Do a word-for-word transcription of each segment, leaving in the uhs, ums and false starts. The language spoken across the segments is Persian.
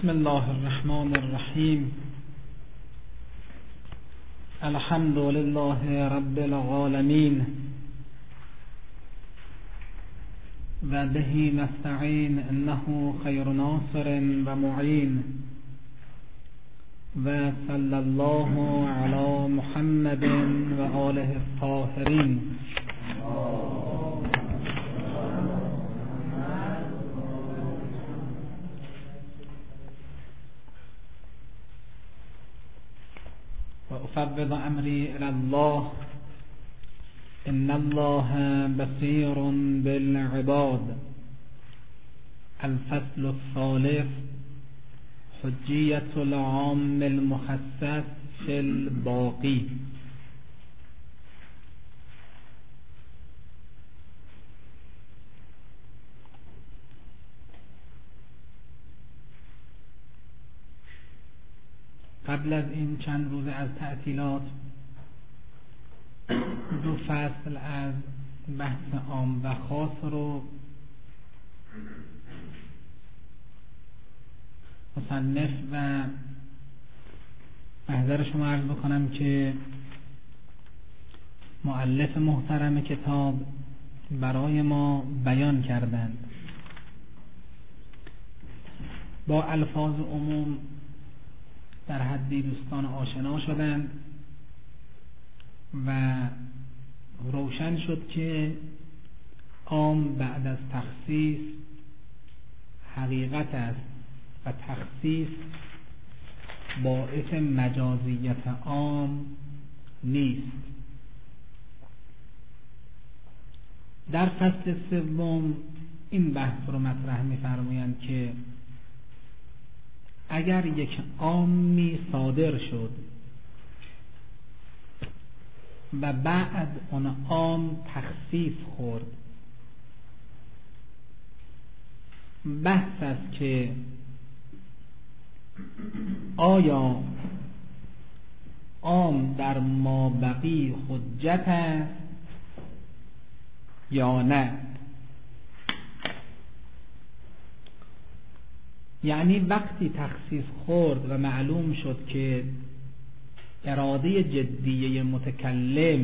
بسم الله الرحمن الرحیم. الحمد لله رب العالمین و به نستعین انه خیر ناصر و معین و صلی الله علی محمد و آله الطاهرین. فوض امری الی الله ان الله بصیر بالعباد. الفصل الثالث حجیت العام المخصص فی الباقی. قبل از این چند روز از تعطیلات دو فصل از بحث عام و خاص رو مصنف و محضر شما عرض بکنم که مؤلف محترم کتاب برای ما بیان کردند. با الفاظ عموم در حدی دوستان آشنا شدند و روشن شد که عام بعد از تخصیص حقیقت است و تخصیص باعث مجازیت عام نیست. در فصل سوم این بحث رو مطرح می‌فرمایند که اگر یک عامی صادر شد و بعد اون عام تخصیص خورد، بحث است که آیا عام در مابقی حجت است یا نه. یعنی وقتی تخصیص خورد و معلوم شد که اراده جدیه متکلم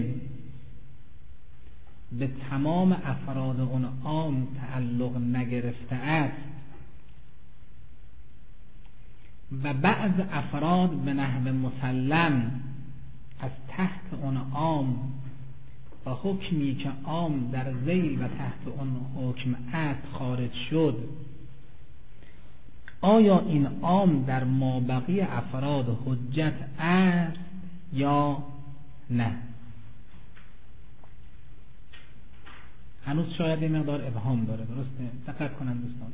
به تمام افراد اون عام تعلق نگرفته است و بعض افراد به نحو مسلم از تحت اون عام و حکمی که عام در ذیل و تحت اون حکم است خارج شد، آیا این عام در مابقی افراد حجت است یا نه؟ هنوز شاید این مقدار ابهام داره، درسته؟ دقت کنن دوستان.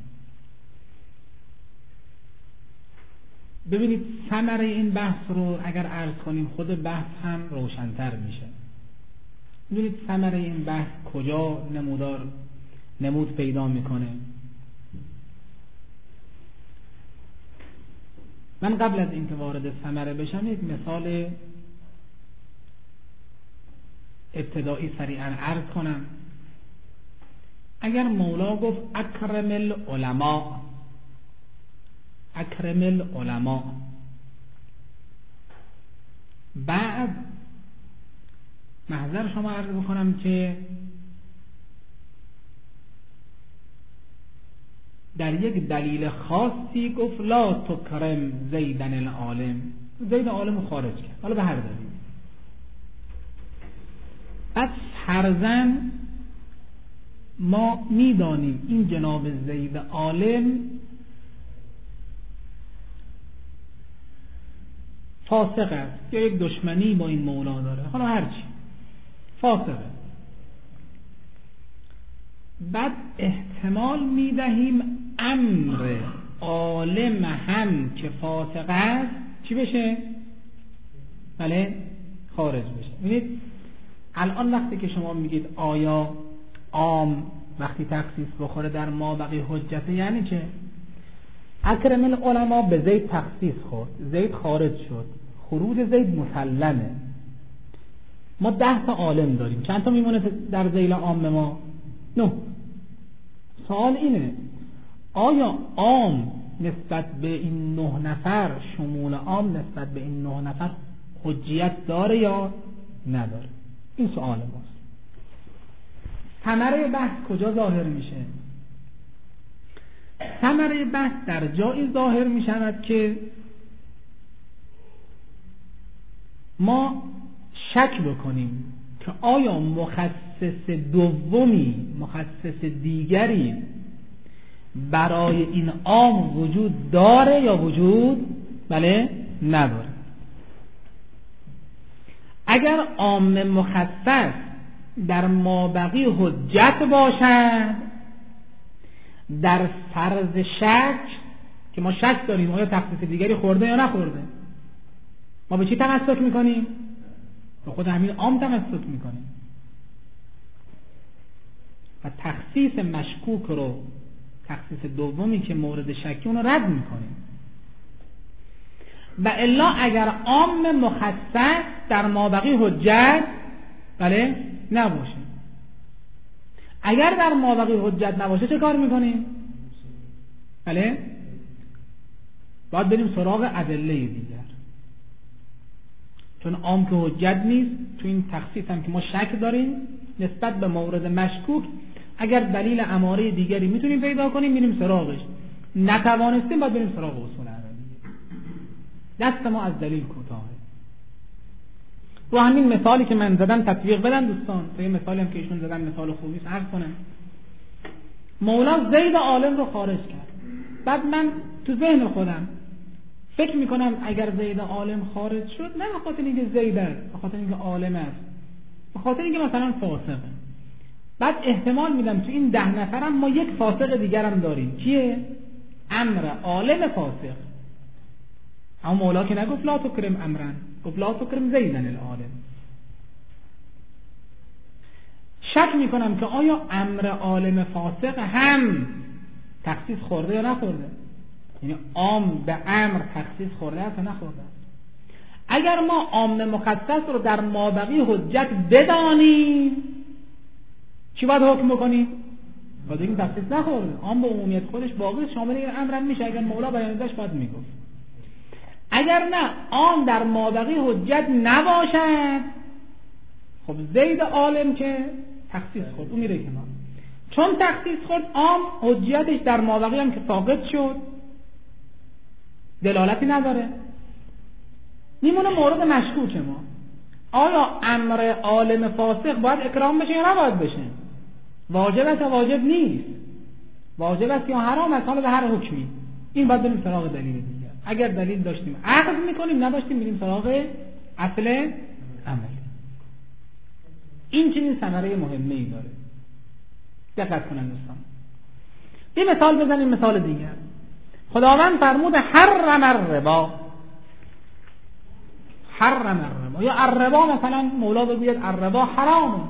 ببینید ثمره این بحث رو اگر عرض کنیم خود بحث هم روشن‌تر میشه. ببینید ثمره این بحث کجا نمودار نمود پیدا میکنه. من قبل از اینکه وارد ثمره بشم یک مثال ابتدایی سریعا عرض کنم. اگر مولا گفت اکرم العلماء، اکرم العلماء، بعد محضر شما عرض بکنم که در یک دلیل خاصی گفت لا تکرم زیدن العالم، زید عالم رو خارج کرد، حالا به هر دلیل. از فرضاً ما میدانیم این جناب زید عالم فاسق است یا یک دشمنی با این مولا داره، حالا هرچی فاسقه. بعد احتمال میدهیم امر عالم هم که فاسق است چی بشه؟ بله خارج بشه. ببینید الان وقتی که شما میگید آیا عام وقتی تخصیص بخوره در مابقی حجت، یعنی چه؟ اکرم العلماء به زید تخصیص خورد، زید خارج شد، خروج زید مسلمه. ما ده تا عالم داریم، چند تا میمونه در ذیل عام ما؟ نه. سوال اینه آیا عام نسبت به این نه نفر، شمول عام نسبت به این نه نفر حجیت داره یا نداره؟ این سوال ماست. ثمره بحث کجا ظاهر میشه؟ ثمره بحث در جایی ظاهر میشود که ما شک بکنیم که آیا مخصص دومی، مخصص دیگری برای این عام وجود داره یا وجود بله نداره. اگر عام مخصص در مابقی حجت باشد، در فرض شک که ما شک داریم آیا تخصیص دیگری خورده یا نخورده، ما به چی تمسک میکنیم؟ به خود همین عام تمسک میکنیم و تخصیص مشکوک رو، تخصیص دومی که مورد شکی اون رو رد میکنیم. و الا اگر عام مخصص در مابقی حجت بله نباشه، اگر در مابقی حجت نباشه چه کار میکنیم؟ بله باید بریم سراغ ادله دیگر، چون عام که حجت نیست. تو این تخصیص هم که ما شک داریم نسبت به مورد مشکوک، اگر دلیل اماره دیگری میتونیم پیدا کنیم میریم سراغش، نتوانستیم باید بریم سراغ اصول عملی. دست ما از دلیل کوتاهه. رو همین مثالی که من زدم تطبیق بدن دوستان. تو این مثالی هم که ایشون زدن مثال خوبی است، عرض کنم. مولا زید عالم رو خارج کرد. بعد من تو ذهن خودم فکر میکنم اگر زید عالم خارج شد، نه به خاطر اینکه زید است، به خاطر اینکه عالم است، به خاطر اینکه مثلا فاسقه. بعد احتمال میدم تو این ده نفرم ما یک فاسق دیگر هم داریم. کیه؟ امر عالم فاسق. اما مولا که نگفت لا تکرم امرن، گفت لا تکرم زیدن العالم. شک میکنم که آیا امر عالم فاسق هم تخصیص خورده یا نخورده، یعنی عام به امر تخصیص خورده است یا نخورده. اگر ما عام مخصص رو در مابقی حجت بدانیم چی باید حکم بکنیم؟ باید بگیم تخصیص نخورده، عام به عمومیت خودش باقی شامل این امر هم میشه. اگر مولا بیانش باید میگفت. اگر نه عام در مابقی حجت نباشد، خب زید عالم که تخصیص خورد اون میره کنار. چون تخصیص خورد عام حجتش در مابقی هم که ساقط شد، دلالتی نداره. میمونه مورد مشکوک ما. آیا امر عالم فاسق باید اکرام بشه یا نباید بشه؟ واجب است یا واجب نیست؟ واجب است یا حرام است؟ حالا به هر حکمی این باید بریم سراغ دلیل دیگه. اگر دلیل داشتیم اخذ میکنیم، نداشتیم میریم سراغ اصل عملی. این چنین ثمره مهمه ای داره. دقت کنن دوستان. یه مثال بزنیم، مثال دیگر. خداوند فرمود حرم الربا. حرم الربا یا الربا، مثلا مولا بگوید الربا حرامه.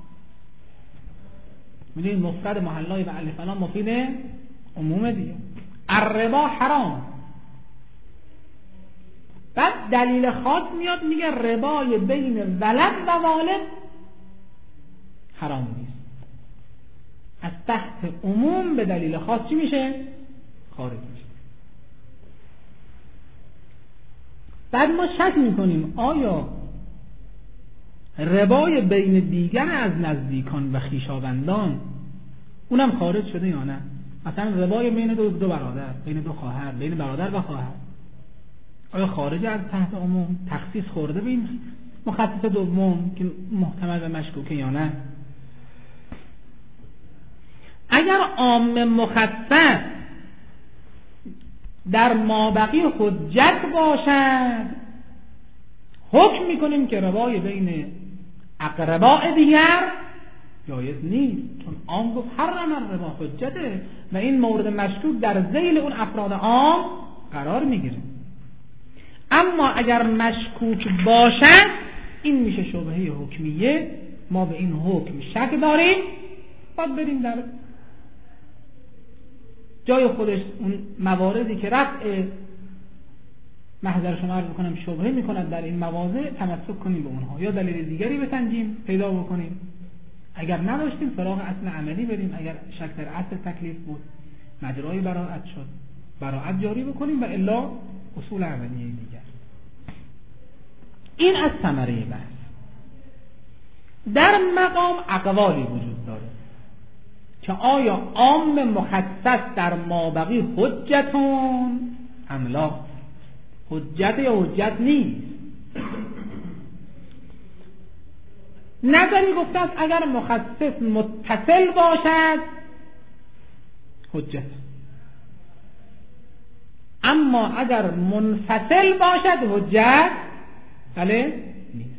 میدونید مفرد محلای و الف لام مفید عموم دیگه. الربا حرام. بعد دلیل خاص میاد میگه ربای بین ولد و والد حرام نیست. از تحت عموم به دلیل خاص چی میشه؟ خارج میشه. بعد ما شک میکنیم آیا ربای بین دیگر از نزدیکان و خویشاوندان اونم خارج شده یا نه؟ مثلا ربای بین دو, دو برادر، بین دو خواهر، بین برادر و خواهر، آیا خارج از تحت عموم تخصیص خورده به این مخصص دوم که محتمل و مشکوکه یا نه؟ اگر عام مخصص در مابقی حجت باشد، حکم میکنیم که ربای بین اقرباء دیگر جایز نیست، چون عام گفت حرم الربا حجته و این مورد مشکوک در ذیل اون افراد عام قرار میگیره. اما اگر مشکوک باشد این میشه شبهه حکمیه، ما به این حکم شک داریم، باید بریم در جای خودش اون مواردی که رفع محضر شما عرض بکنم شبهه میکند در این مواضع تمسک کنیم به اونها، یا دلیل دیگری بسنجیم پیدا بکنیم. اگر نداشتیم سراغ اصل عملی بریم. اگر شک در اصل تکلیف بود مجرای براءت شد، براءت جاری بکنیم و الا اصول اولیه دیگر. این از ثمره بحث. در مقام اقوالی وجود داره که آیا عام مخصص در مابقی حجتون ام لا، حجت یا حجت نیست. نظری گفته است اگر مخصص متصل باشد حجت، اما اگر منفصل باشد حجت بله نیست.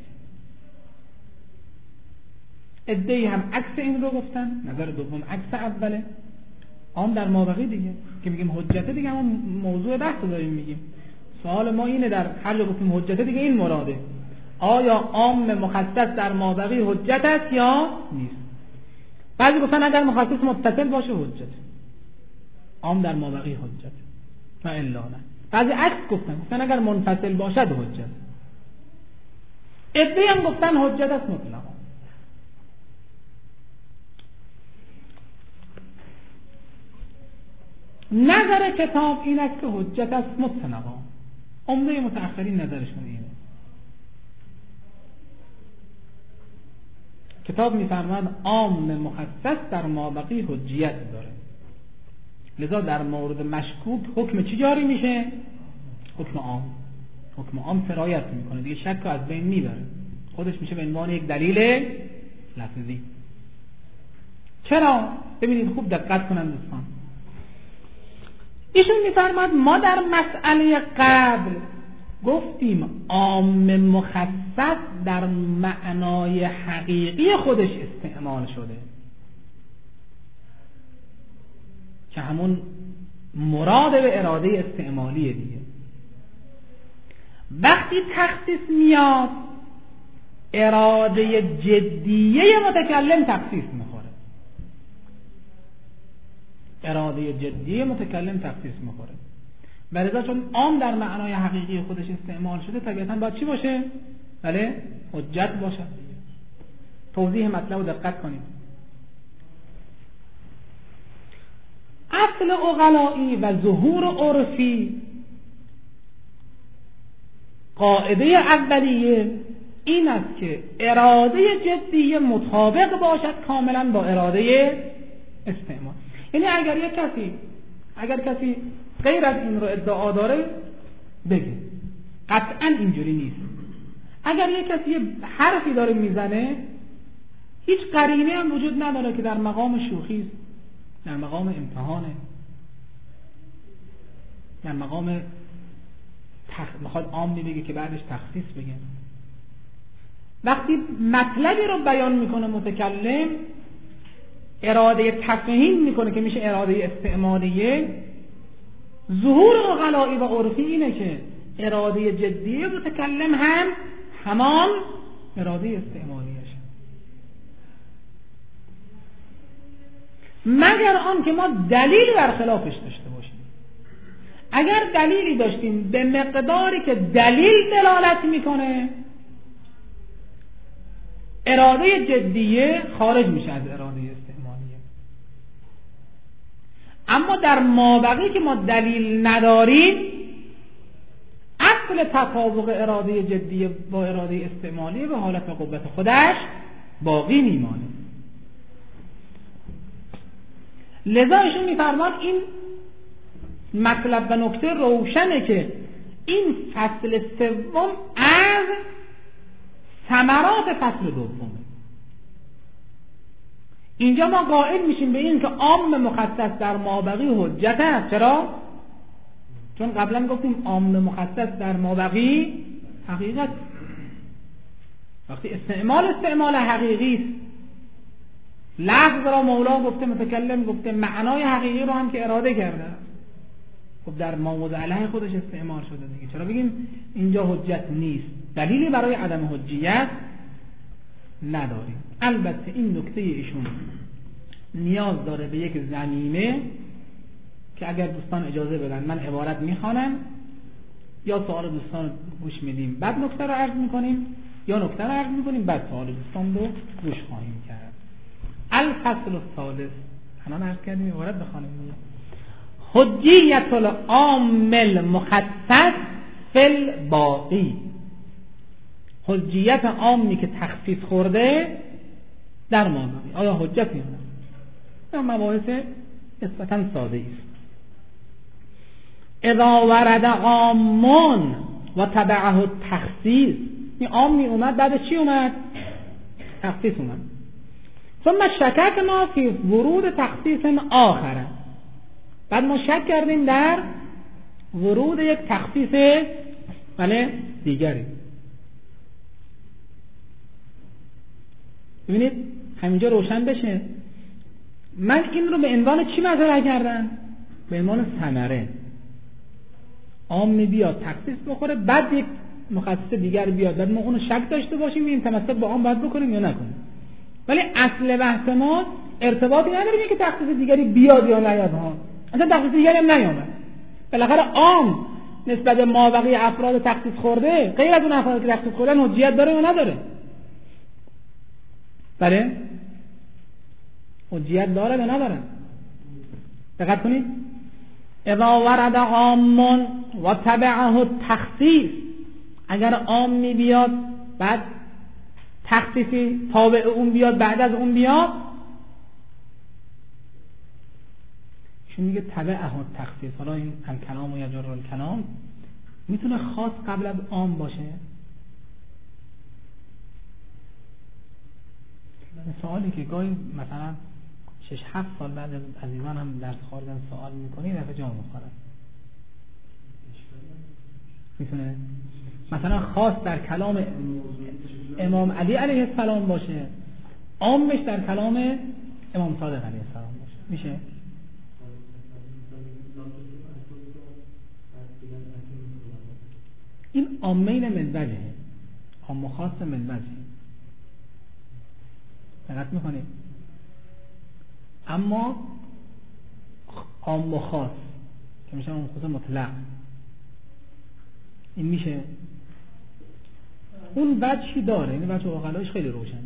ادعی هم عکس این رو گفتن، نظر دوم عکس اوله، عام در مابقی دیگه که میگیم حجت دیگه همون موضوع بحث رو داریم میگیم. سوال ما اینه در هر جا گفتیم حجت دیگه این مراده، آیا عام مخصص در مابقی حجت است یا نیست. بعضی گفتن اگر مخصص متصل باشه حجت، عام در مابقی حجت و الا نه. بعضی عکس گفتن، گفتن اگر منفصل باشد حجت. ادعی هم گفتن حجت است مطلقا. نظر کتاب این است که حجت است مطلقا. عمده متأخرین نظرشون اینه. کتاب می‌فرماید عام مخصص در مابقی حجیت داره، لذا در مورد مشکوک حکم چی جاری میشه؟ حکم عام. حکم عام سرایت میکنه دیگه، شک رو از بین میبره، خودش میشه به عنوان یک دلیل لفظی. چرا؟ ببینید خوب دقت کنن دوستان. ایشون میفرماید ما در مسئله قبل گفتیم عام مخصص در معنای حقیقی خودش استعمال شده که همون مراد به اراده استعمالی دیگه. وقتی تخصیص میاد اراده جدیه متکلم تخصیص میخوره، اراده جدیه متکلم تخصیص میخوره. ولذا چون عام در معنای حقیقی خودش استعمال شده طبیعتاً باید چی باشه؟ بله حجت باشه. توضیح مطلب رو دقت کنید. اصل عقلائی و ظهور عرفی، قاعده اولیه این است که اراده جدیه مطابق باشد کاملا با اراده استعمال. یعنی اگر یک کسی اگر کسی غیر از این رو ادعا داره بگه، قطعا اینجوری نیست. اگر یک کسی یه حرفی داره میزنه هیچ قرینه هم وجود نداره که در مقام شوخی، در مقام امتحانه، در مقام تخ... میخواد عام بگه که بعدش تخصیص بگه. وقتی مطلبی رو بیان میکنه متکلم، اراده تفهیم میکنه که میشه اراده استعمالیه. ظهور عقلائی و عرفی اینه که اراده جدیه متکلم هم همان اراده استعمالیه، مگر آن که ما دلیل بر خلافش داشته باشیم. اگر دلیلی داشتیم به مقداری که دلیل دلالت میکنه، اراده جدیه خارج میشه از اراده استعمالیه. اما در مابقی که ما دلیل نداریم، اصل تطابق اراده جدیه با اراده استعمالیه به حالت قوت خودش باقی میمانه. لذا ایشون میفرماد این مطلب و نکته روشنه که این فصل سوم از ثمرات فصل دومه. اینجا ما قائل میشیم به این که عام مخصص در مابقی حجت است. چرا؟ چون قبلا گفتیم عام مخصص در مابقی حقیقت. وقتی استعمال استعمال حقیقی است، لفظ را مولا گفته، متکلم گفته، معنای حقیقی رو هم که اراده کرده، خب در موضع علیه خودش استعمال شده دیگه. چرا بگیم اینجا حجت نیست؟ دلیلی برای عدم حجیت نداریم. البته این نکته ایشون نیاز داره به یک زمینه که اگر دوستان اجازه بدن من عبارت میخوانم یا سوال دوستان گوش میدیم بعد نکته رو عرض میکنیم، یا نکته رو عرض میکنیم بعد سوال دوستان رو گوش خواهیم کرد. الفصل الثالث، الان عرض کردیم عبارت بخوانیم. حجیت العام المخصص فی الباقی، حجیت عامی که تخصیص خورده در مابقی آیا حجتی یا نه؟ مباحث نسبتاً ساده است. اذا ورد عام و تبعه التخصیص، این عام می اومد بعد چی اومد؟ تخصیص اومد. ثم شککنا فی ورود تخصیص آخر، بعد ما شک کردیم در ورود یک تخصیص بله دیگری. ببینید همینجا روشن بشه من این رو به عنوان چی مطرح کردم؟ به عنوان ثمره. عام بیاد تخصیص بخوره، بعد یک مخصص دیگر بیاد، بعد ما اونو شک داشته باشیم این تمسک با عام باید بکنیم یا نکنیم. ولی اصل بحث ما ارتباطی نداره که تخصیص دیگری بیاد یا نیاد ها. اصلا تخصیص دیگری هم نیامد. بالاخره عام نسبت به مابقی افراد تخصیص خورده غیر از اون افراد که تخصیص خوردن حجیت داره یا نداره؟ بله حجیت داره یا نداره؟ دقت کنید. اذا ورد عام و تبعه التخصیص، اگر عام می بیاد بعد تخصیصی تابع اون بیاد بعد از اون بیاد، چون میگه تبعه التخصیص، حالا این الکلام و یجر الکلام میتونه خاص قبل از عام باشه؟ سوالی که گاهی مثلا شش هفت سال بعد از عزیزان هم درس خوردن سوال میکنی دفعه جا میخوره. میتونه مثلا خاص در کلام امام علی علیه السلام باشه، عامش در کلام امام صادق علیه السلام باشه، میشه؟ این عامین ملوجه، عام و خاص ملوجه. دقت میکنید؟ اما عام و خاص که میشه اون خصوص مطلق، این میشه؟ اون وجهی داره، این وجه اوغلایش خیلی روشنه.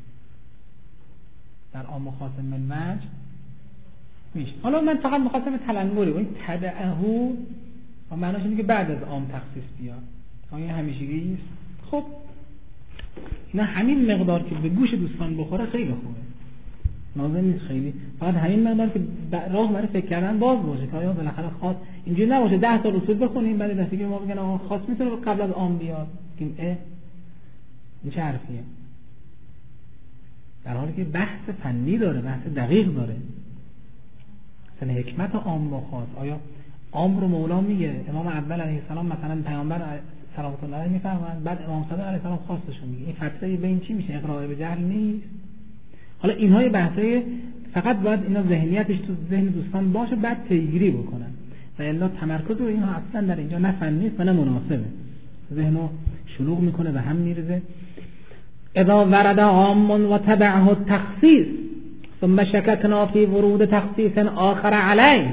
در عام و خاص ملوج میشه. حالا من فقط میخواستم تلنگری و این تبعهو و معناش اینه که بعد از عام تخصیص بیاد. این همیشگی است. خب اینا همین مقدار که به گوش دوستان بخوره خیلی خوبه، لازم نیست خیلی، فقط همین مقدار که راه برای فکر کردن باز باشه که آیا بالاخره خاص اینجوری نباشه ده تا اصول بخونیم بعد دستی که ما بگن آقا خاص میتونه قبل از عام بیاد، بگیم اه این چه حرفیه؟ در حالی که بحث فنی داره، بحث دقیق داره. مثلا حکمت عام و خاص، آیا عام رو مولا میگه، امام اول علیه السلام مثلا پیامبر سلام الله علیه میفرمایند، بعد امام صادق علیه السلام خاصشون میگه، این فتره بین چی میشه؟ اقرار به جهل نیست؟ حالا اینها یه بحثای فقط باید اینا ذهنیتش تو ذهن دوستان باشه بعد پیگیری بکنن و الا تمرکز رو اینها اصلا در اینجا نه فنی نیست و نه مناسبه، ذهنو شلوغ میکنه و هم میرزه. اذا ورد عام و تبعه التخصیص ثم شککنا فی ورود تخصیص آخر علیه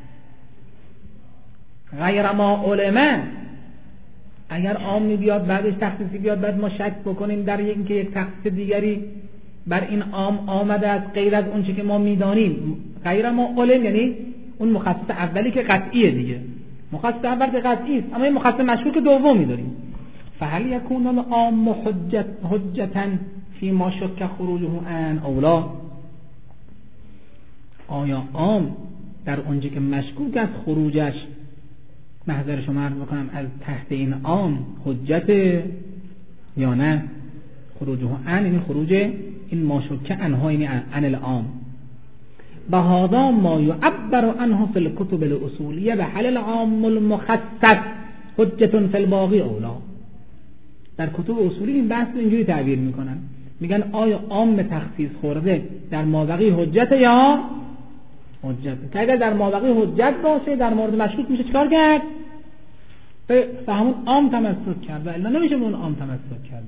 غیر ما علمه، اگر عام بیاد بعدش تخصیصی بیاد بعد ما شک بکنیم در اینکه یک تخصیص دیگری بر این عام آمده از غیر از اون چی که ما میدانیم، غیر ما علم یعنی اون مخصص اولی که قطعیه دیگه، مخصص اول که قطعی است اما این مخصص مشکوک دومی داریم. فهل یکون العام حجت حجتا فی ما شک خروجه عن اولا، آیا عام در اونجا که مشکوک از خروجش، محضر شما عرض بکنم از تحت این عام حجت یا نه؟ خروجه عن یعنی خروج این ما شک عنها یعنی عن العام. بهذا ما يعبر عنه في الكتب الاصوليه بحل العام المخصص حجة في الباقي اولا. در کتب اصولی این بحث اینجوری تعبیر میکنن، میگن آیا عام تخصیص خورده در مابقی حجت یا حجت؟ که اگر در مابقی حجت باشه در مورد مشکوک میشه چکار کرد؟ به همون عام تمسک کرد و الا نمیشه به اون عام تمسک کرد.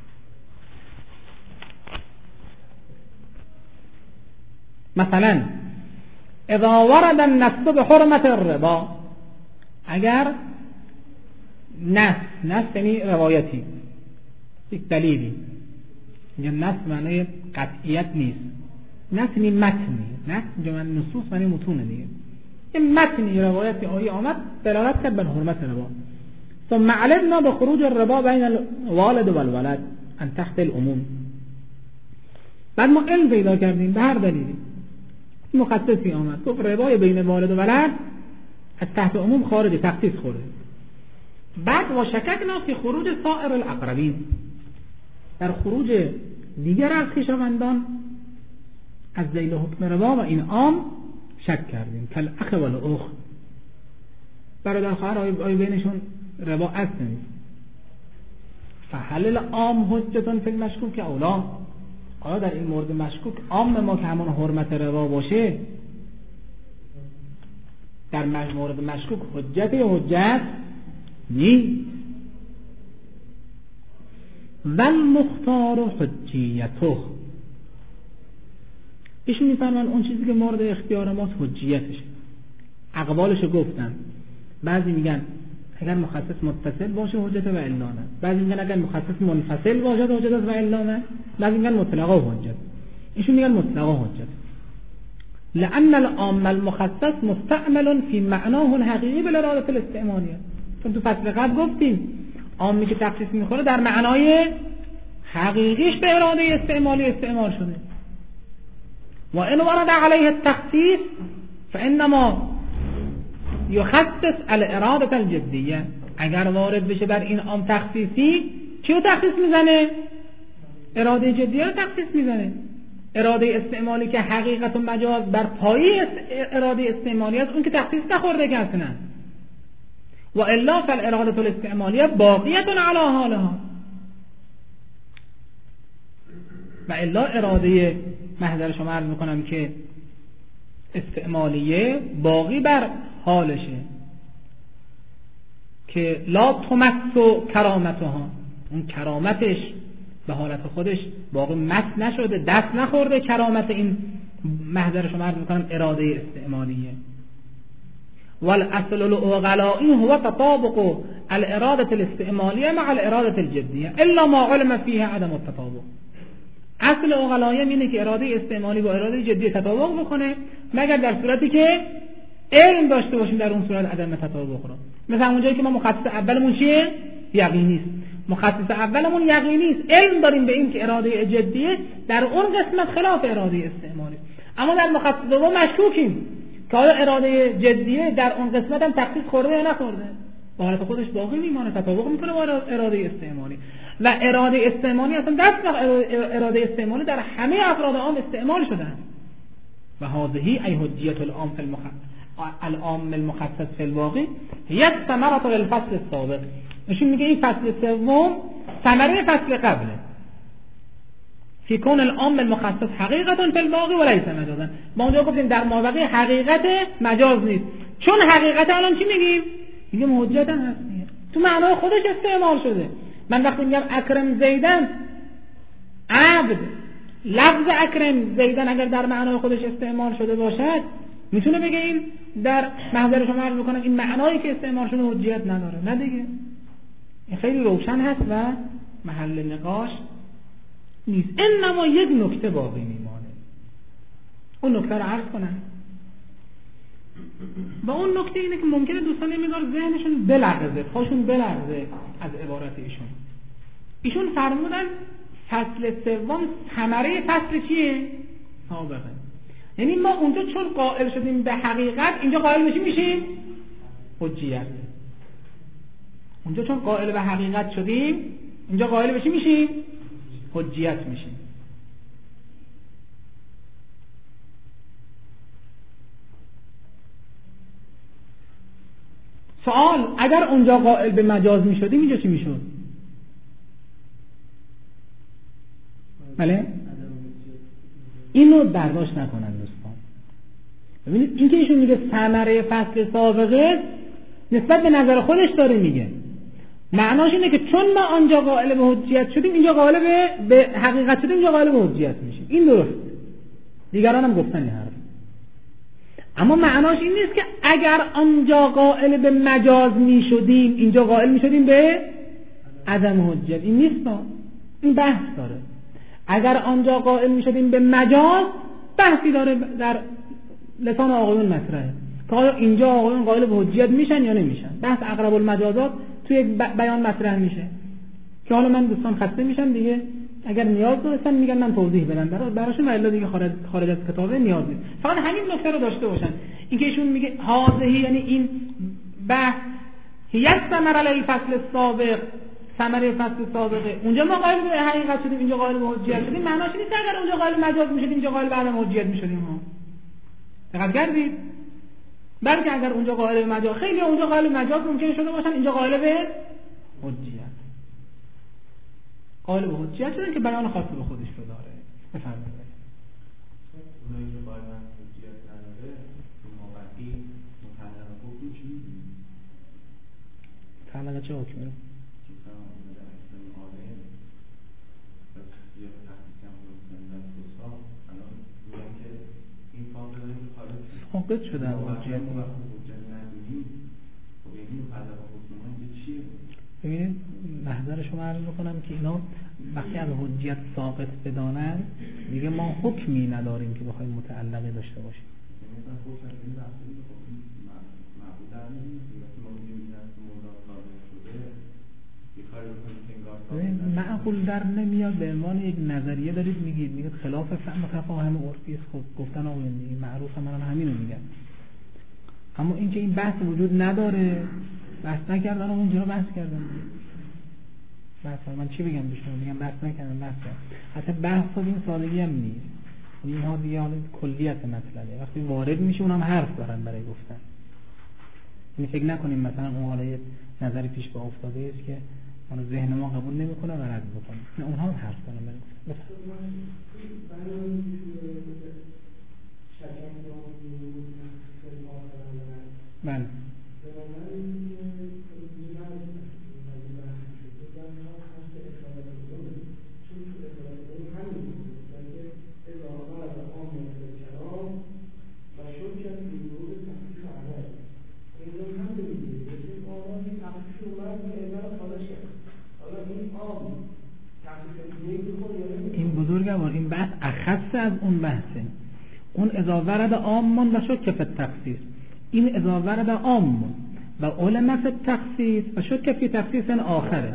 مثلا اذا ورد النص بحرمت الربا، اگر نص نص یعنی روایتی یک دلیلی، اینجا نص معنی قطعیت نیست، نص یعنی متنی، نص اینجا معنی نصوص معنی متون دیگه، یه متنی روایتی آیه آمد دلالت کرد بر حرمت ربا. ثم علمنا بخروج الربا بین الوالد و الولد ان تحت العموم. بعد ما علم پیدا کردیم به هر دلیلی مخصصی آمد گفت ربای بین والد و ولد از تحت عموم خارج، تخصیص خورده. بعد و شککنا فی خروج سائر الاقربین، در خروج دیگر از خویشاوندان از ذیل حکم ربا و این عام شک کردیم. کل اخ و الاخت، برادر خواهر آیا بینشون ربا اصل نیست. فهل العام حجتون فی المشکوک اولا، آیا در این مورد مشکوک عام ما که همان حرمت ربا باشه در مورد مشکوک حجت یا حجت نیست. و مختار حجیته، ایشون میفرمان اون چیزی که مورد اختیار ماست حجیتشه. اقوالش گفتن، بعضی میگن اگر مخصص متصل باشه حجت و الا نه، بعضی میگن اگر مخصص منفصل باشه حجت و الا نه، بعضی میگن مطلقا حجت، ایشون میگن مطلقا حجت. لأن العام المخصص مستعمل في معناه الحقیقی بالاراده الاستعمالیه. چون تو فصل قبل گفتیم عامی که تخصیص میخوره در معنای حقیقیش به اراده استعمالی استعمال شده. و ان ورد علیه التخصیص فانما یخصص الاراده الجدیه، اگر وارد بشه بر این عام تخصیصی چیو تخصیص میزنه؟ اراده جدیه رو تخصیص میزنه. اراده استعمالی که حقیقت و مجاز بر پایه اراده استعمالی است اون که تخصیص نخورده که اصلا. و الا فالاراده الاستعمالیه باقیه علی حالها، و الا اراده محضر شما عرض میکنم که استعمالیه باقی بر حالشه که لا تمس و کرامتها، اون کرامتش به حالت خودش باقی مس نشده، دست نخورده کرامت این محضر شما عرض میکنم اراده استعمالیه. والاصل العقلائی هو تطابق الاراده الاستعمالیه مع الاراده الجدیه الا ما علم فيه عدم التطابق. اصل عقلائی اینه که اراده استعمالی با اراده جدی تطابق بکنه مگر در صورتی که علم داشته باشیم در اون صورت عدم تطابق رو. مثلا اونجایی که ما مخصص اولمون چیه؟ یقینی است. مخصص اولمون یقینی است، علم داریم به این که اراده جدیه در اون قسمت خلاف اراده استعمالی، اما در مخصص دوم مشکوکیم که آیا اراده جدیه در اون قسمت هم تخصیص خورده یا نخورده، با حالت خودش باقی میمانه، تطابق میکنه با اراده استعمالی. و اراده استعمالی اصلا دست اراده استعمالی در همه افراد عام استعمال شدن. و هذه ای حجیت العام فی المخصص العام المخصص فی الواقع هي ثمره للفصل السابق. نشون میگه این فصل سوم ثمره فصل قبله. فی کون العام المخصص حقیقتا فی الواقع و لیس مجازا. ما اونجا گفتیم در ماوقع حقیقت مجاز نیست، چون حقیقت الان چی میگیم؟ میگیم حجتا هست، تو معنای خودش استعمال شده. من وقتی میگم اکرم زیدن عبد، لفظ اکرم زیدن اگر در معنای خودش استعمال شده باشد میتونه بگه این در محضر شما عرض بکنم این معنایی که استعمال شده حجیت نداره، نه دیگه. این خیلی روشن هست و محل نقاش نیست. انما یک نکته باقی میمانه، اون نکته رو عرض کنم. و اون نکته اینه که ممکنه دوستان میگار ذهنشون بلغزه، خوشون بلغزه از عبارت ایشون. ایشون فرمودن فصل سوم ثمره فصل چیه؟ سابقه. یعنی ما اونجا چون قائل شدیم به حقیقت اینجا قائل میشیم میشیم حجیت. اونجا چون قائل به حقیقت شدیم اینجا قائل بشیم میشیم حجیت میشیم. سوال اگر اونجا قائل به مجاز میشدیم اینجا چی میشد؟ بله؟ اینو برداشت نکنن دوستان. ببینید این که ایشون میگه ثمره فصل سابقه نسبت به نظر خودش داره میگه، معناش اینه که چون ما آنجا قائل به حجیت شدیم اینجا قائل به, به حقیقت شدیم، اینجا قائل به حجیت میشیم. این درست، دیگران هم گفتن این حرف. اما معناش این نیست که اگر آنجا قائل به مجاز میشدیم اینجا قائل میشدیم به عدم حجیت. این نیست، این بحث داره. اگر آنجا قائل میشدیم به مجاز بحثی داره در لسان آقایون مطرحه، که آیا اینجا آقایون قائل به حجیت میشن یا نمیشن. بحث اقرب المجازات توی یک بیان مطرح میشه که حالا من دوستان خسته میشم دیگه، اگر نیاز داشتن میگن من توضیح بدم برای براشون، ولی دیگه خارج خارج از کتابه نیاز نیست. فقط همین نکته رو داشته باشن، اینکه ایشون میگه هذه یعنی این بحث هیت ثمر علی فصل السابق، ثمره فصل سابقه، اونجا ما قائل به حقیقت شدیم، اینجا قائل به حجیت شدیم. معناش نیست اگر اونجا قائل مجاز میشدیم اینجا قائل به عدم حجیت میشدیم ها. دقت کردید؟ بلکه اگر اونجا قائل به مجاز، خیلی اونجا قائل به مجاز ممکن شده باشن، اینجا قائل به حجیت. قائل به حجیت شدن که بیان خاص به خودش رو داره. بفرمایید. اونایی که قائل به حجیت نداره، موقعی مطلق حکم چی می‌دونی؟ تعلق چه حکمی؟ ثابت شده حجیت. ببینید محضر شما عرض بکنم که اینا وقتی از حجیت ساقط بدانن دیگه ما حکمی نداریم که بخوایم متعلقه داشته باشیم. معقول در نمیاد به عنوان یک نظریه دارید میگید، میگید خلاف فهم تفاهم عرفی است. خب گفتن آقا این معروف منم همینو میگم، اما اینکه این بحث وجود نداره بحث نکردن، اونجا بحث کردن بحث من چی بگم بهشون، میگم بحث نکردن بحث کردن. حتی بحث ها این سادگی هم نیست، اینها دیگه حالا کلیت مطلبه، وقتی وارد میشه اونم حرف دارن برای گفتن. یعنی فکر نکنیم مثلا اون حالا یه نظری پیش با افتاده است که اون ذهن ما قبول نمیکنه و رد میکنه، نه اونها هم حرف دارن برای گفتن. بله این بزرگوار این بحث اخص از اون بحثه، اون اذا ورد عامون و شک فی التخصیص، این اذا ورد عامون و علم فی التخصیص و شک فی تخصیص آخره.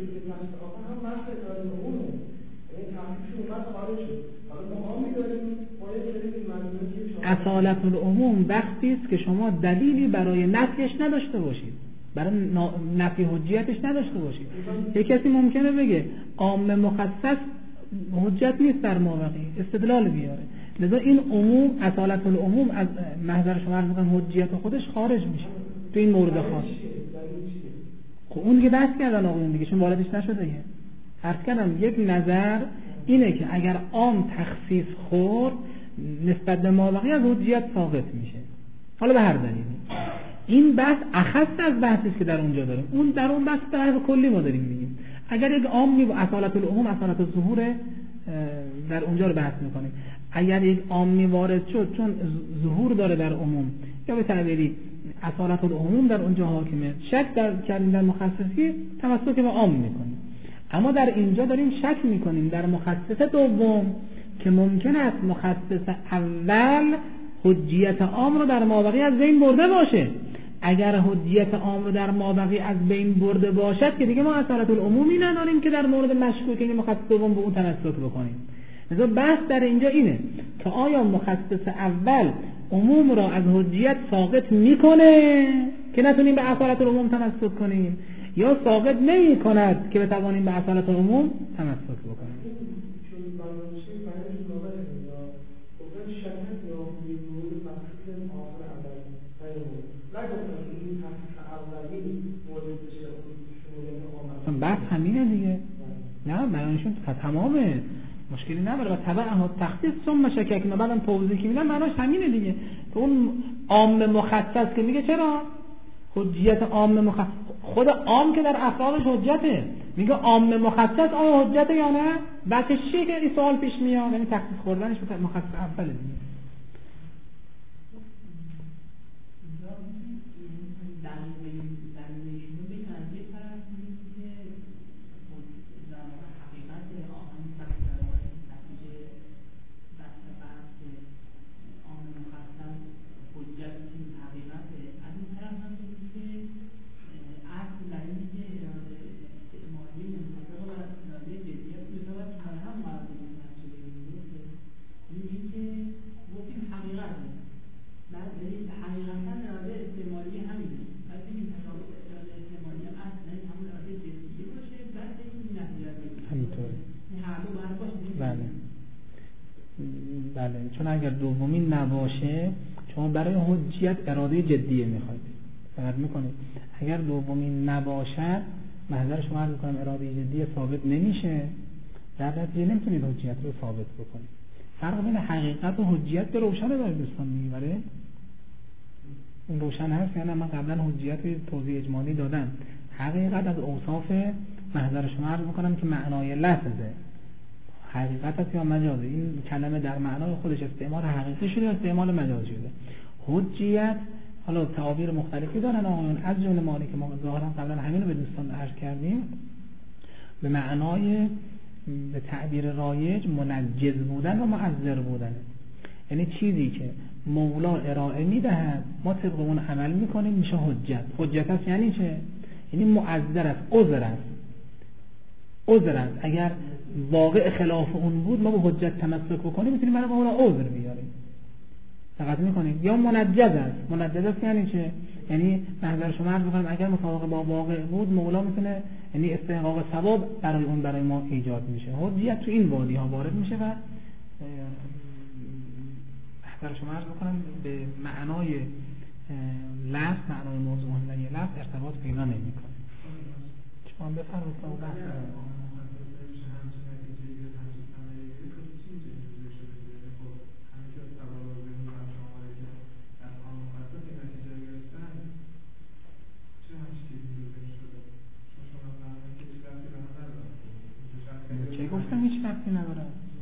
اصالت العموم وقتی است که شما دلیلی برای نفیش نداشته باشید، برای نفی حجیتش نداشته باشید. یک کسی ممکنه بگه عام مخصص حجت نیست در مابقی، استدلال بیاره، لذا این عموم اصالت العموم از محضر شما عرض می‌کنم حجیت خودش خارج میشه تو این مورد خاص. خب اون دیگه بحث کردن آقایون دیگه، چون واردش نشده دیگه. عرض کردم یک نظر اینه که اگر عام تخصیص خورد نسبت به مابقی از حجیت ساقط میشه، حالا به هر دلیلی. این بحث اخص از بحثی که در اونجا داریم، اون در اون بحث در کلی ما داریم میگیم. اگر یک عام می اصالت العموم اصالت الظهور در اونجا رو بحث میکنیم، اگر یک عام وارد شد چون ظهور داره در عموم، یا به تعبیری اصالت العموم در اونجا حاکمه، شک در کردیم در مخصصی تمسک به عام میکنیم. اما در اینجا داریم شک میکنیم در مخصص دوم که ممکن است مخصص اول حجیت عام رو در مابقی از بین برده باشه. اگر حجیت عام رو در مابقی از بین برده باشد که دیگه ما اصالت العمومی نداریم که در مورد مشکوک این مخصص دوم به اون تمسک بکنیم. لذا بحث در اینجا اینه که آیا مخصص اول عموم را از حجیت ساقط میکنه که نتونیم به اصالت العموم تمسک کنیم، یا ساقط نمی کند که بتوانیم به اصالت العموم تمسک بکنیم. بحث همینه دیگه، نه معنیشون تمامه، مشکلی نداره. و تبعه تخصیص ثم شکک، بعدم توضیح که میدن معناش همینه دیگه. تو اون عام مخصص که میگه چرا حجیت عام مخصص، خود عام که در افرادش حجته، میگه عام مخصص آیا حجته یا نه؟ بعدش چیه که این سوال پیش میاد، یعنی تخصیص خوردنش به مخصص اوله دیگه. حجت مثلا اگر دومی نباشه شما برای حجیت اراده جدیه میخواید دقت میکنید. اگر دومی نباشد محضر شما عرض میکنم اراده جدیه ثابت نمیشه، در نتیجه نمیتونید حجیت رو ثابت بکنید. فرق بین حقیقت و حجیت به روشنه برای دوستان میگه، برای اون روشن هست. یعنی من قبلا حجیت توضیح اجمالی دادم. حقیقت از اوصاف محضر شما عرض میکنم که معنای لفظه، حقیقت است یا مجازه. این کلمه در معنای خودش استعمال حقیقی شده یا استعمال مجازی شده. حجیت حالا تعابیر مختلفی دارن آقایون، از جمله معنی که ما ظاهرا قبلا همین رو به دوستان عرض کردیم، به معنای به تعبیر رایج منجز بودن و معذر بودن. یعنی چیزی که مولا ارائه میدهد ما طبق اون عمل میکنیم میشه حجت. حجت است یعنی چه؟ یعنی معذر است، عذر است، عذر است. اگر واقع خلاف اون بود ما به حجت تمسک بکنیم میتونیم برای مولا عذر بیاریم. دقت میکنید؟ یا منجز است. منجز است یعنی چه؟ یعنی محضر شما عرض میکنم اگر مطابق با واقع بود مولا میتونه، یعنی استحقاق ثواب برای اون برای ما ایجاد میشه. حجیت تو این وادی ها وارد میشه و محضر شما عرض میکنم به معنای لفظ، معنای موضوع هندنی لفظ ارتباط پیدا نمیکنه. شما بفرمایید اون بحث چه گفتم هیچ ربطی نداره.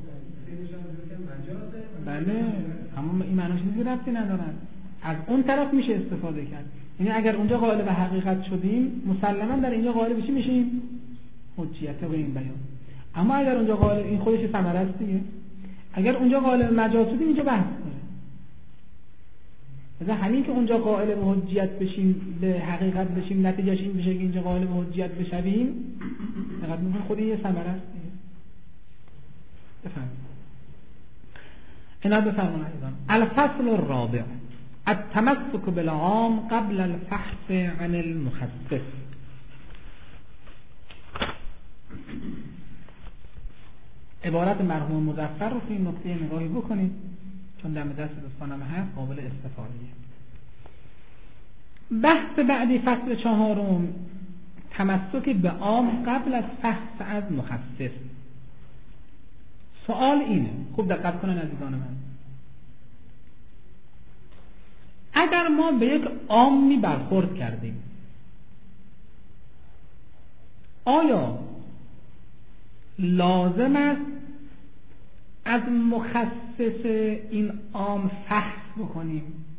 بله اما این معناش چیزی ربطی نداره. از اون طرف میشه استفاده کرد. یعنی اگر اونجا قائل به حقیقت شدیم مسلما در اینجا قائل بشیم میشیم حجیت به این بیان. اما اگر اونجا قائل، این خودش ثمره است دیگه، اگر اونجا قائل به مجاز شدیم اینجا بحث داره. مثلا همین که اونجا قائل به حجیت بشیم به حقیقت بشیم نتیجهش این بشه که اینجا قائل به حجیت بشیم، فقط میگه خود این ثمره است دیگه. بفرمایید. اینا بفرمایید ایضا. الفصل الرابع التمسك بالعام قبل الفحص عن المخصص. عبارت مرحوم مظفر رو تو این نکته نگاهی بکنید چون دم دست دوستانم هست قابل استفادهیه. بحث بعدی فصل چهارم تمسک به عام قبل از فحص از مخصص. سوال اینه، خوب دقت کنن عزیزان من، اگر ما به یک عامی برخورد کردیم آیا لازم است از مخصص این عام فحص بکنیم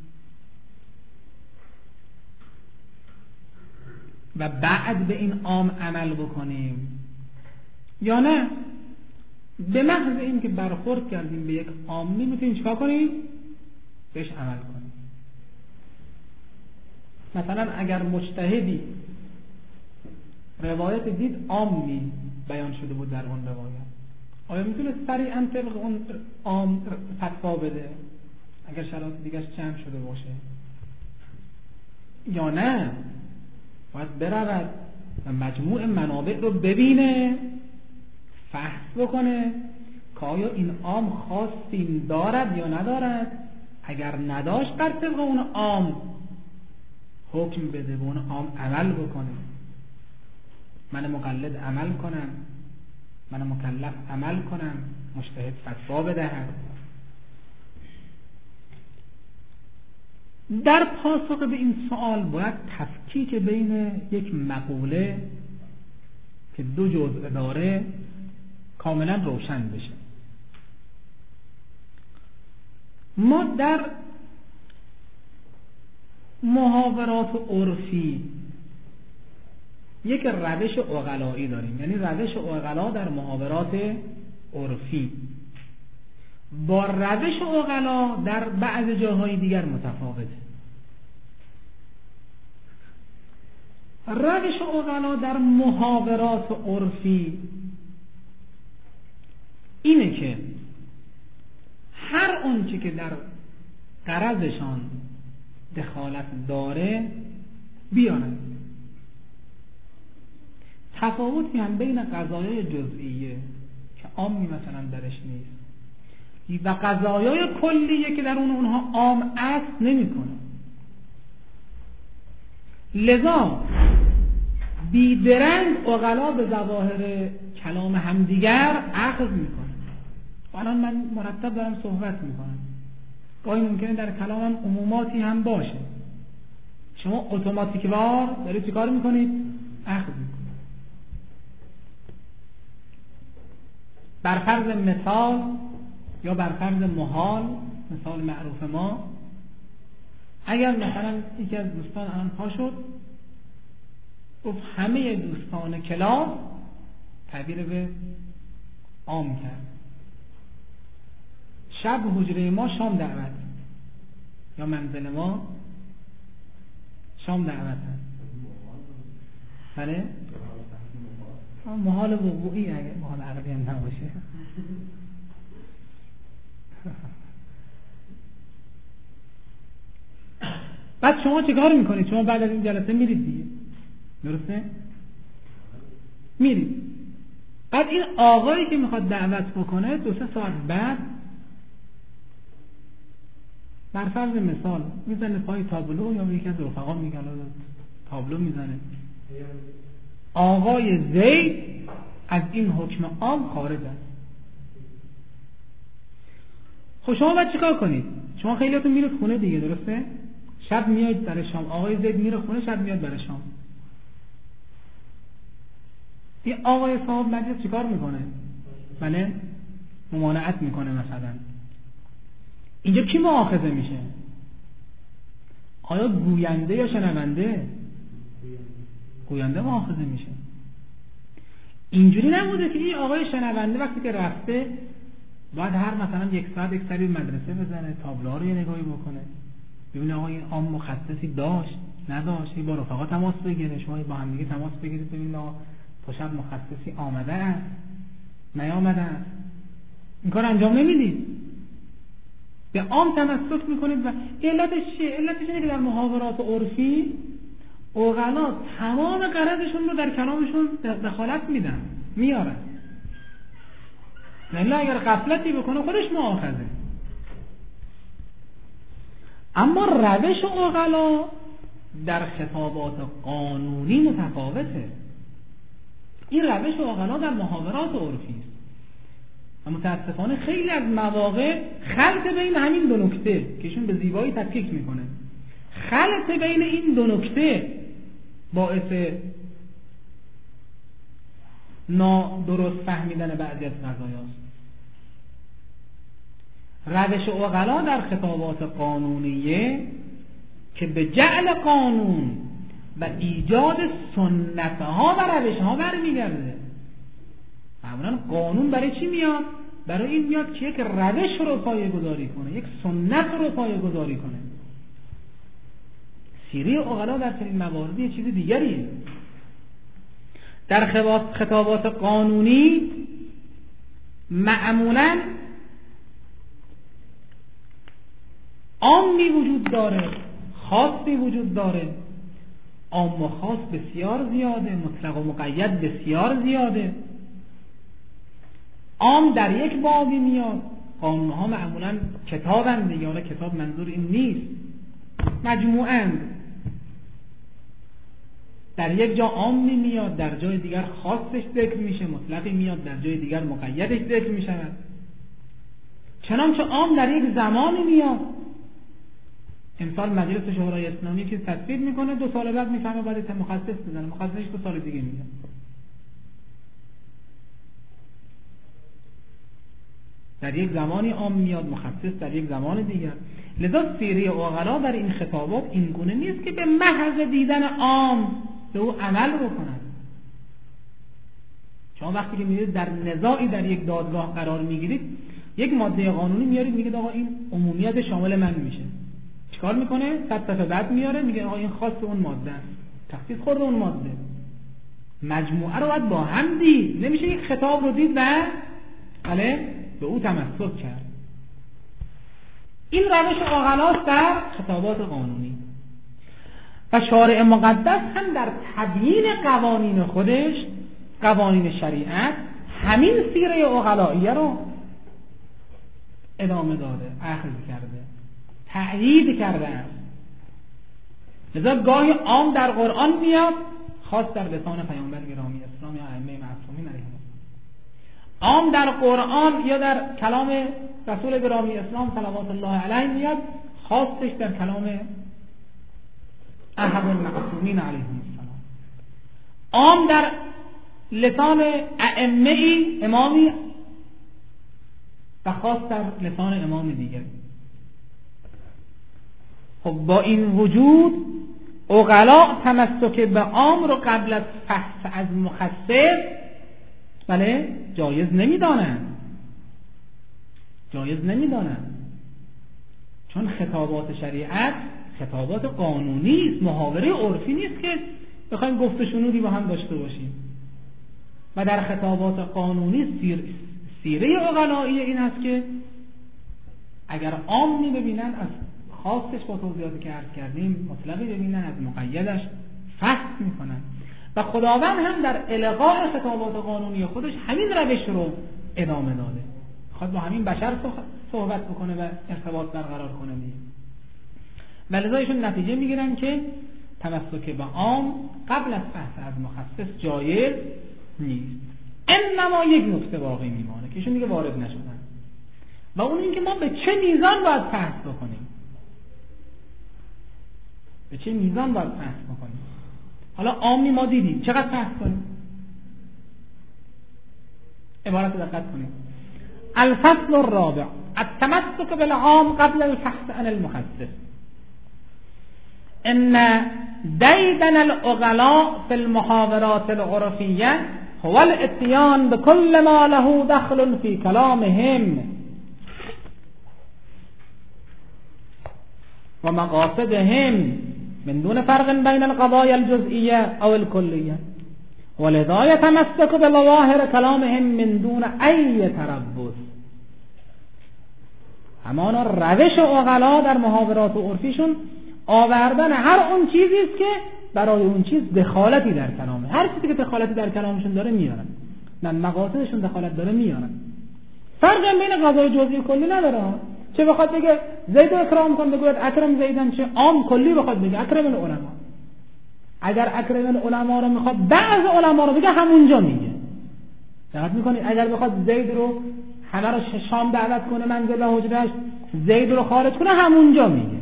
و بعد به این عام عمل بکنیم یا نه به محض این که برخورد کردیم به یک عامی میتونیم چیکار کنیم؟ بهش عمل کنیم. مثلا اگر مجتهدی روایت دید عامی بیان شده بود در اون روایت، آیا میتونه سریعا طبق اون عام فتوا بده اگر شرایط دیگرش جمع شده باشه یا نه؟ باید برود و مجموع منابع رو ببینه، فحص بکنه که آیا این عام خاصی دارد یا ندارد. اگر نداشت بر طبق اون عام حکم بده، به اون عام عمل بکنه. من مقلد عمل کنم، من مکلف عمل کنم، مجتهد فتوا بدهم. در پاسخ به این سوال باید تفکیک بین یک مقوله که دو جزء داره کاملا روشن بشه. ما در محاورات عرفی یک روش عقلایی داریم، یعنی روش عقلا در محاورات عرفی با روش عقلا در بعض جاهای دیگر متفاوته. روش عقلا در محاورات عرفی اینه که هر اونچه که در غرضشان دخالت داره بیارن. تفاوتی هم بین قضایای جزئیه که عامی مثلا درش نیست و قضایای کلیه که در اون اونها عام است نمیکنه. لذا بیدرنگ عقلا به ظواهر کلام همدیگر اخذ میکنه. الان من مرتب دارم صحبت میکنم، گاهی ممکنه در کلامم عموماتی هم باشه، شما اتوماتیک وار دارید چی کار میکنید؟ اخذ میکنید. بر فرض مثال یا بر فرض محال، مثال معروف ما، اگر مثلا یکی از دوستان الان پا شد گفت همه دوستان کلاس، تعبیر به عام کرد، شب حجره ما شام دعوت یا منزل ما شام دعوت هست. بله؟ محال وقوعی، اگر محال عقلی هم نباشه. بعد شما چه کار میکنید؟ شما بعد از این جلسه میرید دیگه، درسته؟ میرید. بعد این آقایی که میخواد دعوت بکنه دو سه ساعت بعد بر فرض مثال میزنه پای تابلو، یا یکی از رفقا میگن تابلو میزنه، آقای زید از این حکم عام خارج است. خب شما باید چیکار کنید؟ شما خیلیاتون میرید خونه دیگه، درسته؟ شب میاد برای شام، آقای زید میره خونه، شب میاد برای شام. این آقای صاحب مجلس چیکار میکنه؟ بله، ممانعت میکنه. مثلا اینجا کی مؤاخذه میشه؟ آیا گوینده یا شنونده؟ گوینده مؤاخذه میشه. اینجوری نبوده که این آقای شنونده وقتی که رفته باید هر مثلا یک ساعت یک سری مدرسه بزنه، تابلوها رو یه نگاهی بکنه، ببینه آقا این عام مخصصی داشت نداشت، با رفقا تماس بگیره، شما با هم دیگه تماس بگیرید ببینید آقا تا شب مخصصی آمده است نیامده است. این کار انجام نمیدید، به عام تمسک میکنید. و علتش چیه؟ علتش اینه که در محاورات عرفی عقلا تمام غرضشون رو در کلامشون دخالت میدن، میارن. نه اگر غفلتی بکنه خودش مؤاخذه. اما روش عقلا در خطابات قانونی متفاوته. این روش عقلا در محاورات عرفی است و متاسفانه خیلی از مواقع خلط بین همین دو نکته که ایشون به زیبایی تفکیک میکنه، خلط بین این دو نکته باعث نادرست فهمیدن بعضی از قضایاست. روش عقلا در خطابات قانونیه که به جعل قانون و ایجاد سنتها و روشها برمیگرده. معمولا قانون برای چی میاد؟ برای این میاد که یک روش رو پایه گذاری کنه، یک سنت رو پایه گذاری کنه. سیره عقلا در چنین مواردی یه چیز دیگریه. در خطابات قانونی معمولا عامی وجود داره، خاصی وجود داره. عام و خاص بسیار زیاده، مطلق و مقید بسیار زیاده. عام در یک بابی میاد، قانونها معمولا کتابند دیگه، حالا کتاب منظور این نیست، مجموعند. در یک جا عامی میاد، در جای دیگر خاصش ذکر میشه، مطلقی میاد، در جای دیگر مقیدش ذکر میشه. چنانچه عام در یک زمانی میاد، امسال مجلس شورای اسلامی که تصویب میکنه، دو سال بعد میفهمه باید مخصص بزنه، مخصصش دو سال دیگه میاد. در یک زمانی عام میاد، مخصص در یک زمان دیگر. لذا سیره عقلا در این خطابات این گونه نیست که به محض دیدن عام به او عمل بکنند. شما وقتی که میرید در نزاعی در یک دادگاه قرار میگیرید، یک ماده قانونی میارید، میگید آقا این عمومیت شامل من میشه. چیکار میکنه؟ صد صفحه بعد میاره، میگه آقا این خاص اون ماده است، تخصیص خورده اون ماده. مجموعه رو باید با هم دید، نمیشه یک خطاب رو دید و بله به او تمسک کرد. این روش عقلاست در خطابات قانونی. و شارع مقدس هم در تبیین قوانین خودش، قوانین شریعت، همین سیره عقلائیه رو ادامه داده، اخذ کرده، تأیید کرده است. لذا گاهی عام در قرآن میاد، خاص در لسان پیامبر گرامی اسلام یا ائمه معصومین علیهم السلام. عام در قرآن یا در کلام رسول گرامی اسلام صلوات الله علیه میاد، خاصش در کلام احد المعصومین علیهم السلام. عام در لسان ائمه ای امامی و خاص در لسان امام دیگری. خب با این وجود عقلا تمسک به عام رو قبل از فحص از مخصص بله جایز نمیدانند، جایز نمیدانند، چون خطابات شریعت خطابات قانونی است، محاوره عرفی نیست که بخوایم گفت و شنودی با هم داشته باشیم. و در خطابات قانونی سیر سیره عقلایی این است که اگر عام می ببینن از خاصش با توضیحاتی که عرض کردیم مطلقی ببینن، از مقیدش فحص میکنن. و خداوند هم در الغاء خطابات قانونی خودش همین روش رو ادامه داده، خواهد با همین بشر صحبت بکنه و ارتباط برقرار کنه دیگه. ولذا ایشون نتیجه میگیرن که تمسک به عام قبل از فحص از مخصص جایز نیست. انما یک نکته باقی میمانه که ایشون دیگه وارد نشدن، و اون این که ما به چه میزان باید فحص بکنیم، به چه میزان باید فحص بکنیم. حالا عامی ما دیدیم چقدر فحص کنیم. عبارت دقت کنیم. الفصل الرابع التمسك بالعام قبل الفحص عن المخصص. ان ديدن العقلاء في المحاورات العرفية هو الاتيان بكل ما له دخل في كلامهم ومقاصدهم من دون فرق بين القضايا الجزئية أو الكلية، ولذا يتمسك بظواهر كلامهم من دون أي تربص. همانا روش عقلا در محاورات و عرفیشون آوردن هر اون چیزی است که برای اون چیز دخالتی در کلامه، هر چیزی که دخالتی در کلامشون داره میارن، نه مقاصدشون دخالت داره میارن. فرق بین قضای جزئی و کلی نداره. چه بخواد بگه زید رو اکرام کن بگوید اکرم زیدن، چه عام کلی بخواد بگه اکرم العلماء. اگر اکرم العلماء رو میخواد بعض علما رو بگه همونجا میگه. دقت میکنید اگر بخواد زید رو همه رو شام دعوت کنه منزل حجرش، زید رو خارج کنه همونجا میگه.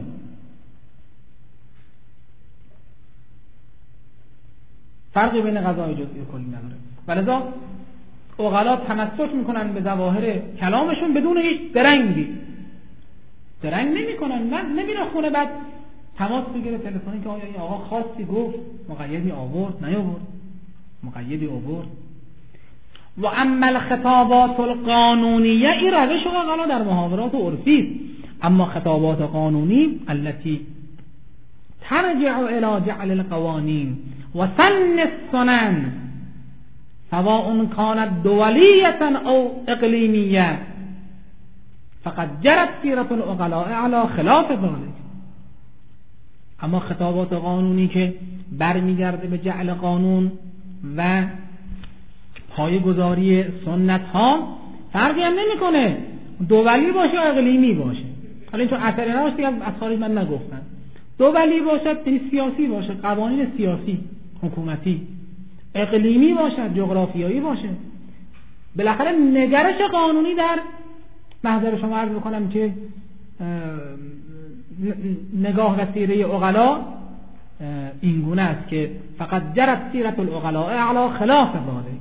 فرقی بین قضای جزئی و کلی نداره. ولذا عقلا تمسک میکنن به ظواهر کلامشون بدون هیچ درنگی. درنگ نمیکنن، من نمیره خونه بعد تماس بگیره تلفنی که آیا این آقا خاصی گفت، مقیدی آورد نیاورد، مقیدی آورد. و اما الخطابات القانونیه، این روش عقلا در محاورات عرفی. اما خطابات قانونی التي ترجع الى جعل القوانين و سن السنن سواء كانت دولية او اقليمية فقد جرت سيرة العقلاء على خلاف ذلك. اما خطابات قانونی که برمیگرده به جعل قانون و پایه‌گذاری سنت ها فرقی هم نمیکنه دولی باشه و اقلیمی باشه. حالا این تو اثر نباشه دیگه از خارج من نگفتن. دولی باشه یعنی سیاسی باشه، قوانین سیاسی حکومتی، اقلیمی باشه جغرافیایی باشه. بالاخره نگرش قانونی در محضر شما عرض بکنم که نگاه و سیره عقلا این گونه است که فقط جرت سیرت العقلاء علی خلاف ذلك.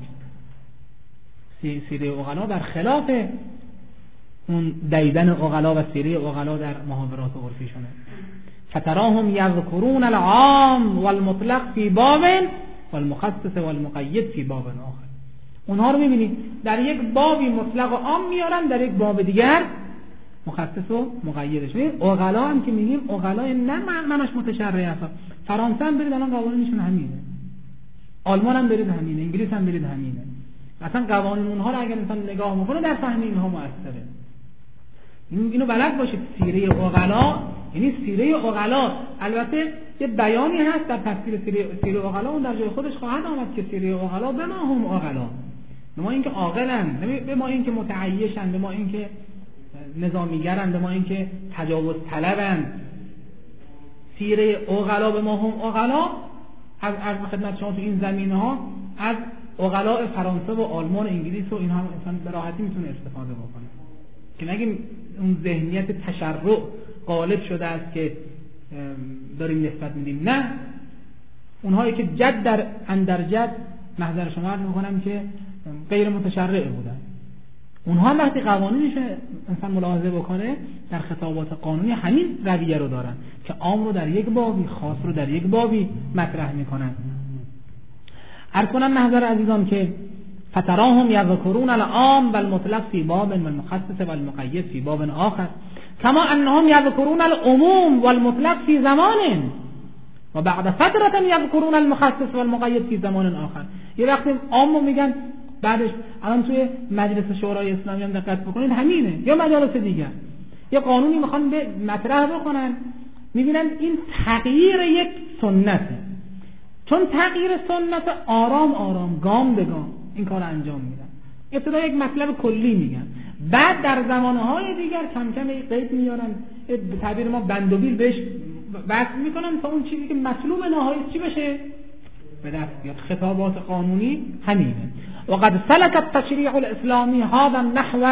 سیره عقلا در خلاف اون دیدن عقلا و سیره عقلا در محاورات عرفیشونه. فتراهم یذکرون العام والمطلق فی باب والمخصص والمقید فی باب آخر. اونها رو میبینید در یک بابی مطلق و عام میارن، در یک باب دیگر مخصص و مقیدش. ببین عقلا هم که میگیم عقلا نه معناش متشرعه است. فرانسه هم برید الان قوانینشون همینه، آلمان هم برید همینه، انگلیس هم برید همینه. اصلا قوانین اونها رو اگر انسان نگاه میکنه در فهم اینها موثره. اینو بلد باشید سیره عقلا یعنی سیره عقلا. البته یه بیانی هست در تفسیر سیره سیره عقلا، اون در جای خودش خواهد آمد که سیره عقلا به ما هم عقلا، به ما اینکه عاقلن، به ما اینکه متعیشن، به ما اینکه نظامیگرند، به ما اینکه تجاوز طلبند. سیره عقلا به ما هم عقلا از از خدمت شما تو این زمینه‌ها از عقلاء فرانسه و آلمان و انگلیس و اینها هم انسان به راحتی میتونه استفاده بکنه، که نگیم اون ذهنیت تشرع غالب شده است که داریم نسبت میدیم. نه، اونهایی که جد در اندر جد محضر شما عرض میکنم که غیر متشرع بودن، اونها هم وقتی قوانینش انسان ملاحظه بکنه در خطابات قانونی همین رویه رو دارن که عام رو در یک بابی، خاص رو در یک بابی مطرح میکنن. عرض کنم محضر عزیزان که فتراهم یذکرون العام والمطلق فی باب والمخصص والمقید فی باب آخر کما انهم یذکرون العموم والمطلق فی زمان و بعد فترة یذکرون المخصص والمقید فی زمان آخر. یه وقتی عامو میگن، بعدش الان توی مجلس شورای اسلامی هم دقت بکنید همینه، یا مجالس دیگر یه قانونی میخوان به مطرح بکنن، میبینن این تغییر یک سنته، چون تغییر سنت آرام آرام گام به گام این کار انجام میدن. ابتدا یک مطلب کلی میگن، بعد در زمانهای دیگر کم کم قید میارن، به تعبیر ما بندوبیل بهش وصل میکنن تا اون چیزی که مطلوب نهایی چی بشه به دست بیاد. خطابات قانونی همینه. وقد سلك التشريع الاسلامی هذا النحو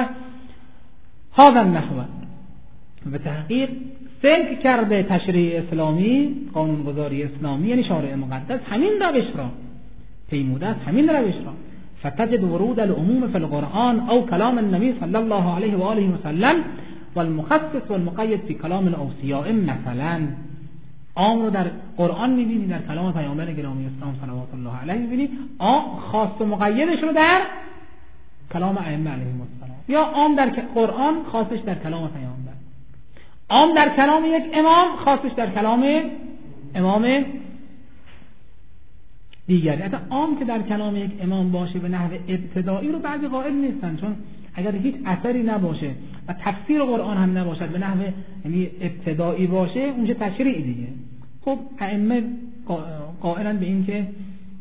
هذا النحو، به تحقیق سلک کرده تشریع اسلامی، قانونگذاری اسلامی یعنی شارع مقدس همین روش را پیموده است، همین روش را. فتجد ورود العموم في القرآن او کلام النبی صلی الله علیه و آله و سلم والمخصص والمقید في کلام الاوصیاء. مثلا عام رو در قرآن می‌بینی، در کلام پیامبر گرامی اسلام صلوات الله علیه می‌بینی، عام خاص و مقیدش رو در کلام ائمه علیهم السلام، یا عام در قرآن خاصش در کلام پیامبر، عام در کلام یک امام خاصش در کلام امام دیگری. حتی عام که در کلام یک امام باشه به نحو ابتدایی رو بعضی قائل نیستن، چون اگر هیچ اثری نباشه و تفسیر قرآن هم نباشد به نحو یعنی ابتدایی باشه اونجا تشریع دیگه. خب ائمه قائلن به این که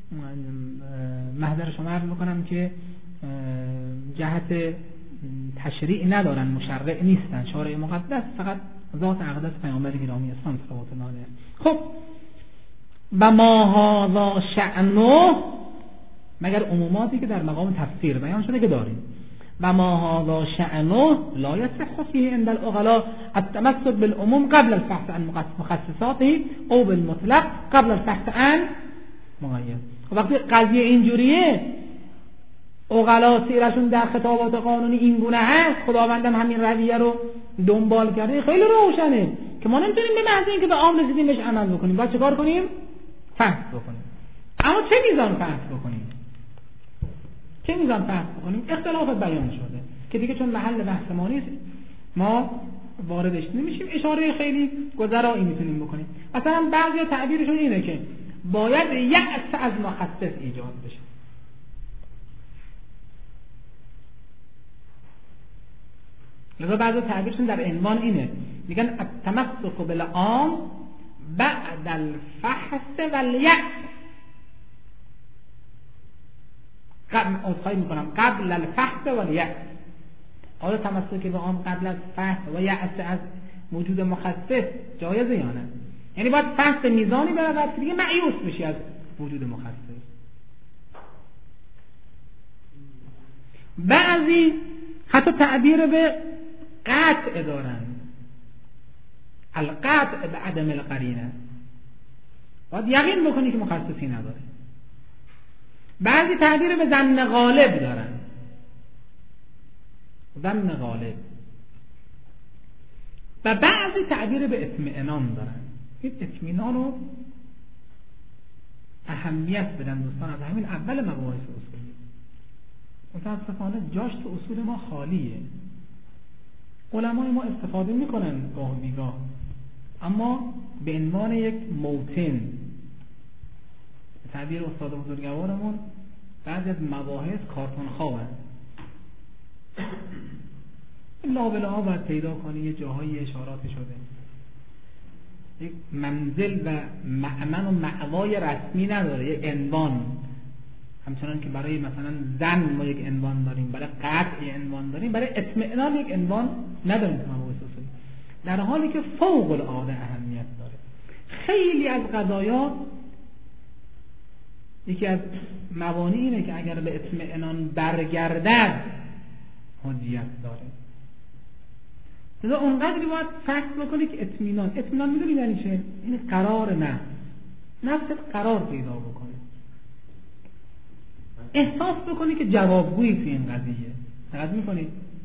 محضر شما عرض بکنم که جهت تشریع ندارن، مشرع نیستن، شارع مقدس فقط ذات اقدس پیامبر گرامی اسلام صلوات الله علیه. خب و ما هذا شأنه، مگر عموماتی که در مقام تفسیر بیان شده که داریم. و ما هذا شأنه لا يصح فيه عند العقلاء التمسك بالعموم قبل البحث عن مخصصاته او بالمطلق قبل البحث عن مقید. وقتی قضیه اینجوریه، عقلا سیرشون در خطابات قانونی این گونه هست، خداوندم همین رویه رو دنبال کرده، خیلی روشنه که ما نمیتونیم به محض اینکه به عام رسیدیم بهش عمل بکنیم، باید چیکار کنیم؟ فحص بکنیم. اما چه میزان فحص بکنیم؟ چه میزان فحص بکنیم؟ اختلافات بیان شده که دیگه چون محل بحث ما نیست ما واردش نمیشیم. اشاره خیلی گذرایی میتونیم بکنیم. مثلا بعضی تعبیرشون اینه که باید یأس از مخصص ایجاد بشه. لذا بعضی تعبیرشون در عنوان اینه، میگن التمسك بالعام بعد الفحص والیأس. قبل اصحایی میکنم قبل الفحص والیأس. آیا تمسک به عام قبل از فحص و یأس از وجود مخصص جایزه یا نه؟ یعنی باید فحص میزانی برود که دیگه مایوس بشی از وجود مخصص. بعضی حتی تعبیر به قطع دارن، القطع به عدم القرینه، باید یقین بکنی که مخصصی نداره. بعضی تعبیر به ظن غالب دارن، ظن غالب، و بعضی تعبیر به اطمینان دارن. این اطمینان رو اهمیت بدن دوستان، از همین اول مباحث اصولی. متاسفانه جاش تو اصول ما خالیه. علمای ما استفاده میکنن گاه بیگاه، اما به عنوان یک موتن، تعبیر استاد بزرگوارمون، بعضی از مباحث کارتون خوابن. لابله ها باید پیدا کنی، یه جاهای اشارات شده، یک منزل و مأمن و مأوای رسمی نداره، یک عنوان همچنان که برای مثلا زن ما یک عنوان داریم، برای قطع یک عنوان داریم، برای اطمئنان یک عنوان نداریم تو مباحث اصولی، در حالی که فوق العاده اهمیت داره. خیلی از قضایا یکی از موانع اینه که اگر به اطمئنان برگردد حجیت داره. لذا اونقدری باید فکر بکنی که اطمینان اطمینان میدونی یعنی چه؟ این قرار نفس نفست قرار پیدا بکنه، احساس بکنی که جوابگویی تو این قضیه. دقت میکنید؟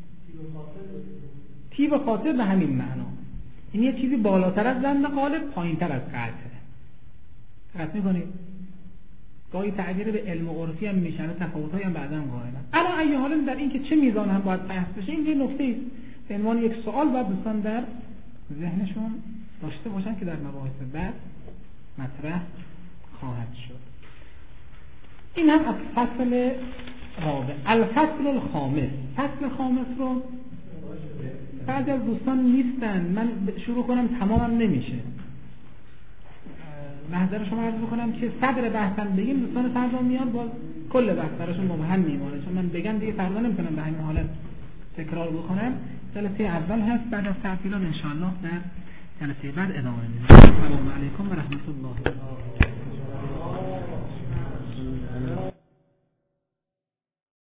تیب خاطر به همین معنا، این یه چیزی بالاتر از ظن غالب، پایینتر از قطعه. دقت میکنید؟ گاهی تعبیر به علم و عرفی هم میشنه، تفاوت‌هایی هم بعداً قائلن. اما ای حال در این که چه میزان هم باید بحث بشه، این یه نکته است به عنوان یک سوال باید دوستان در ذهنشون داشته باشن که در مباحث بعد مطرح خواهد شد. این هم از فصل رابع. الفصل الخامس. فصل خامس رو بعضی از دوستان نیستن، من شروع کنم تمامم نمیشه. محضر شما عرض بکنم که صدر بحثم بگیم دوستان فردا میان باز کل بحث براشون مبهم میمونه، چون من بگم دیگه فردا نمیتونم به همین حالت تکرار بکنم. جلسه اول هست، بعد از تعطیلات ان شاء الله در جلسه بعد ادامه میدیم. السلام علیکم و رحمت الله.